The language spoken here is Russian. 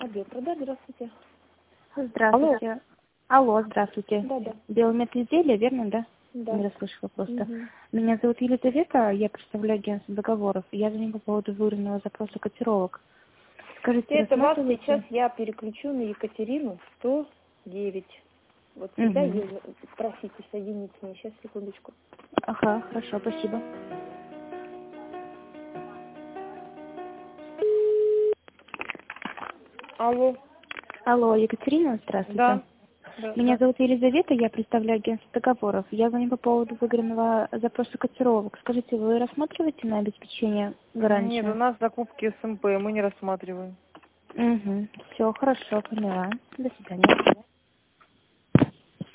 Обетра, да, здравствуйте. Здравствуйте. Алло, здравствуйте. Да. Биомедизделие, верно, да? Да. Не расслышала просто. Мгм. Меня зовут Елизавета, я представляю агентство договоров. Я звоню по поводу выявленного запроса котировок. Скажите, Это вас сейчас рассматриваете? я переключу на Екатерину 109. Вот всегда Угу. ее просите соединить с ней. Сейчас, секундочку. Ага, хорошо, спасибо. Алло. Алло, Екатерина, здравствуйте. Да. Да, Меня зовут Елизавета, я представляю агентство договоров. Я звоню по поводу выигранного запроса котировок. Скажите, вы рассматриваете на обеспечение Нет, у гарантии? нас закупки СМП, мы не рассматриваем. Угу. Все, хорошо, поняла. До свидания.